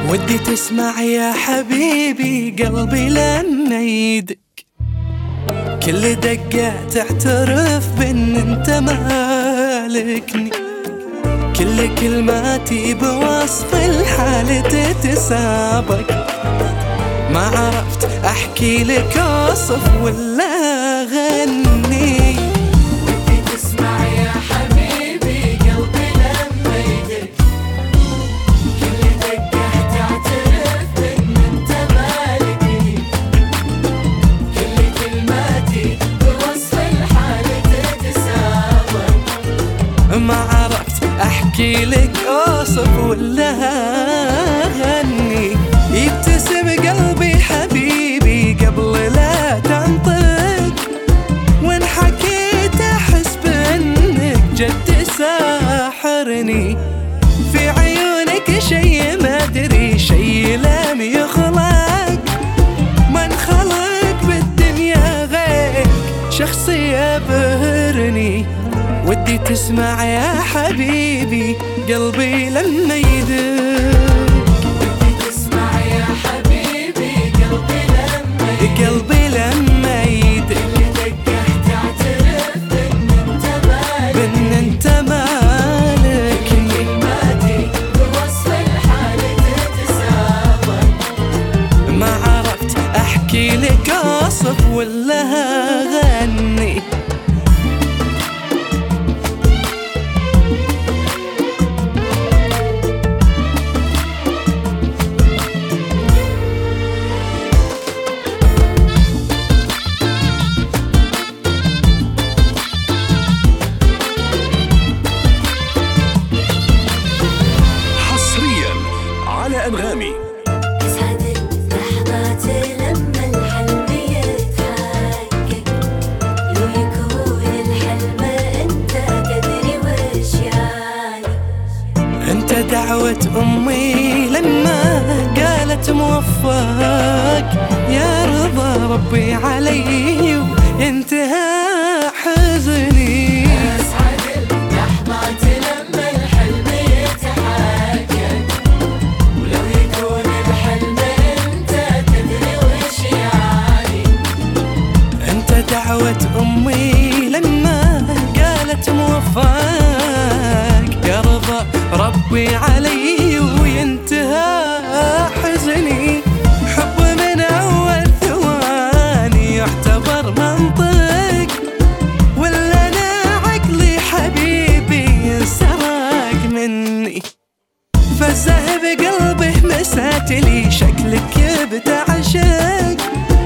ودي تسمع يا حبيبي قلبي لما يدق، كل دقة تعترف بان انت مالكني، كل كلماتي بوصف الحال تتسابق، ما عرفت احكي لك اوصف ولا اغني. ودي تسمع يا حبيبي قلبي لما يدق، كل دقة تعترف بان انت مالكني، كل كلماتي بوصف الحال تتسابق، ما عرفت احكي لك اوصف ولا اغني. يبتسم قلبي حبيبي قبل لا تنطق، وان حكيت احس بانك جد ساحرني، في عيونك شي ما ادري شي لم يخلق، ما انخلق بالدنيا غير شخص يبهرني. ودي تسمع يا حبيبي قلبي لما يدق، ودي تسمع يا حبيبي قلبي لما يدق، قلبي لما يدق، كل دقة تعترف بان انت مالكني، بان انت مالكني، كلماتي بوصف الحال تتسابق، ما عرفت احكي لك اوصف ولا اغني. على أنغامي. تسعد اللحظات لما الحلم يتحقق، لو يكون الحلم انت تدري وش يعني. انت دعوة امي لما قالت موفق، يا رضا ربي علي وانتهى حزني. تسعد اللحظات لما الحلم يتحقق، ولو يكون الحلم انت تدري وش يعني. انت دعوة امي لما قالت موفق، يا رضا ربي علي وينتهى حزني. حب من اول ثواني يعتبر منطق، ولا انا عقلي حبيبي سرق مني. فزه بقلبه مساتلي شكلك بتعشق،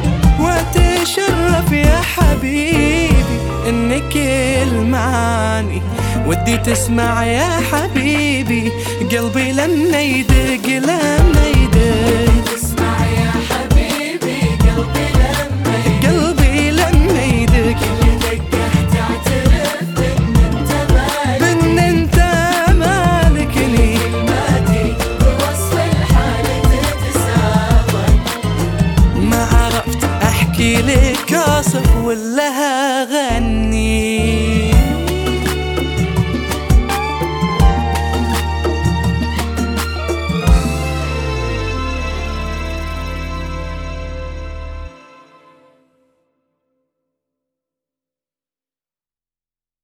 واتشرف يا حبيبي انك المعاني. ودي تسمع يا حبيبي قلبي لما يدق، لما يدق، تسمع يا حبيبي قلبي لما يدق، قلبي لما يدق، كل دقة تعترف بان انت مالكني، بان انت مالكني، كلماتي بوصف الحال تتسابق، ما عرفت احكي لك اوصف ولا اغني.